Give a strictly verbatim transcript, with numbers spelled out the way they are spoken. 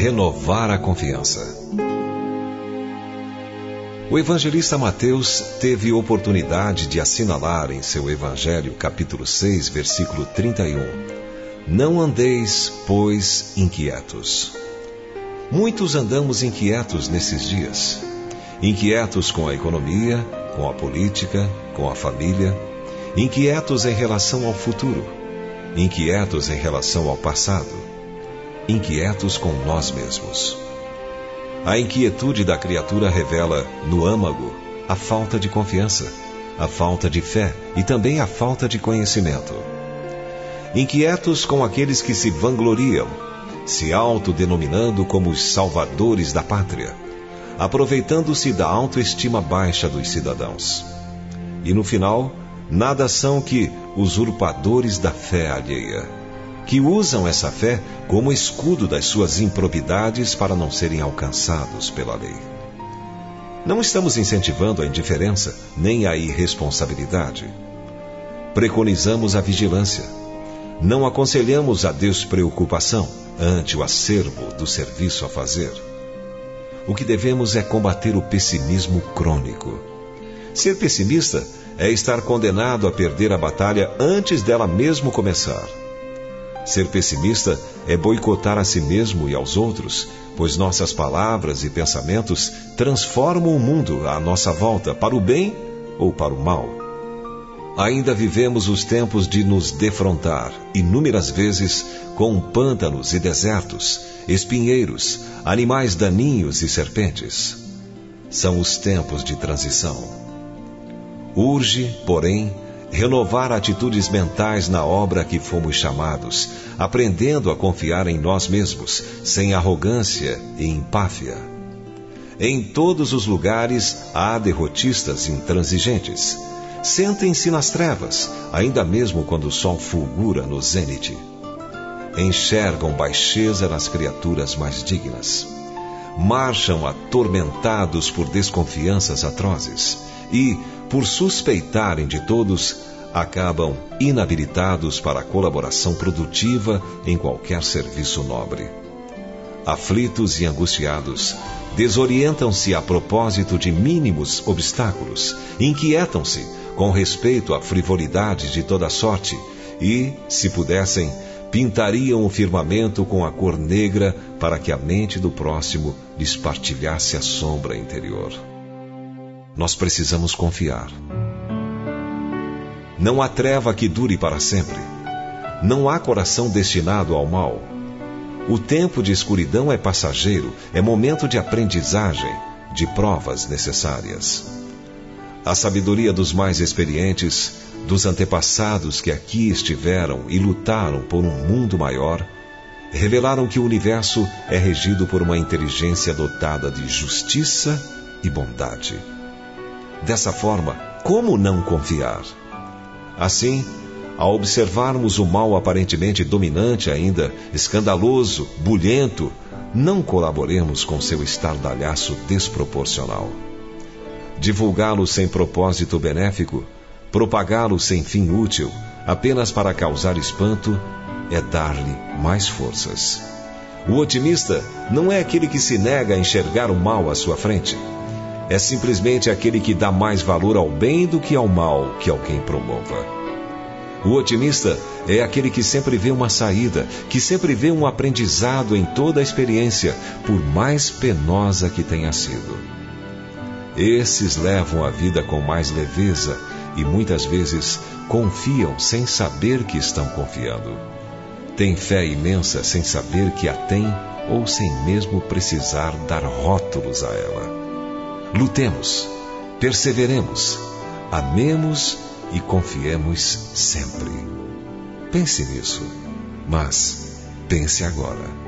Renovar a confiança. O evangelista Mateus teve oportunidade de assinalar em seu Evangelho, capítulo seis, versículo trinta e um: Não andeis, pois, inquietos. Muitos andamos inquietos nesses dias. Inquietos com a economia, com a política, com a família. Inquietos em relação ao futuro. Inquietos em relação ao passado. Inquietos com nós mesmos. A inquietude da criatura revela, no âmago, a falta de confiança, a falta de fé e também a falta de conhecimento. Inquietos com aqueles que se vangloriam, se autodenominando como os salvadores da pátria, aproveitando-se da autoestima baixa dos cidadãos. E no final, nada são que usurpadores da fé alheia, que usam essa fé como escudo das suas improbidades para não serem alcançados pela lei. Não estamos incentivando a indiferença nem a irresponsabilidade. Preconizamos a vigilância. Não aconselhamos a despreocupação ante o acervo do serviço a fazer. O que devemos é combater o pessimismo crônico. Ser pessimista é estar condenado a perder a batalha antes dela mesmo começar. Ser pessimista é boicotar a si mesmo e aos outros, pois nossas palavras e pensamentos transformam o mundo à nossa volta, para o bem ou para o mal. Ainda vivemos os tempos de nos defrontar, inúmeras vezes, com pântanos e desertos, espinheiros, animais daninhos e serpentes. São os tempos de transição. Urge, porém, renovar atitudes mentais na obra a que fomos chamados, aprendendo a confiar em nós mesmos, sem arrogância e empáfia. Em todos os lugares há derrotistas intransigentes. Sentem-se nas trevas, ainda mesmo quando o sol fulgura no zênite. Enxergam baixeza nas criaturas mais dignas. Marcham atormentados por desconfianças atrozes e, por suspeitarem de todos, acabam inabilitados para a colaboração produtiva em qualquer serviço nobre. Aflitos e angustiados, desorientam-se a propósito de mínimos obstáculos, inquietam-se com respeito a frivolidades de toda sorte e, se pudessem, pintariam o firmamento com a cor negra para que a mente do próximo lhes partilhasse a sombra interior. Nós precisamos confiar. Não há treva que dure para sempre. Não há coração destinado ao mal. O tempo de escuridão é passageiro, é momento de aprendizagem, de provas necessárias. A sabedoria dos mais experientes, dos antepassados que aqui estiveram e lutaram por um mundo maior, revelaram que o universo é regido por uma inteligência dotada de justiça e bondade. Dessa forma, como não confiar? Assim, ao observarmos o mal aparentemente dominante ainda, escandaloso, bulhento, não colaboremos com seu estardalhaço desproporcional. Divulgá-lo sem propósito benéfico, propagá-lo sem fim útil, apenas para causar espanto, é dar-lhe mais forças. O otimista não é aquele que se nega a enxergar o mal à sua frente. É simplesmente aquele que dá mais valor ao bem do que ao mal que alguém promova. O otimista é aquele que sempre vê uma saída, que sempre vê um aprendizado em toda a experiência, por mais penosa que tenha sido. Esses levam a vida com mais leveza e muitas vezes confiam sem saber que estão confiando. Têm fé imensa sem saber que a têm ou sem mesmo precisar dar rótulos a ela. Lutemos, perseveremos, amemos e confiemos sempre. Pense nisso, mas pense agora.